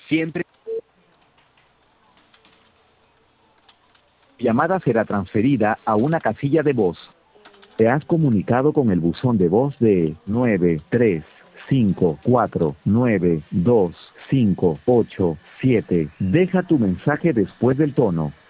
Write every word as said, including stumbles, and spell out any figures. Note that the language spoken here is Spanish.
Siempre. Llamada será transferida a una casilla de voz. Te has comunicado con el buzón de voz de nueve tres cinco cuatro nueve dos cinco ocho siete. Deja tu mensaje después del tono.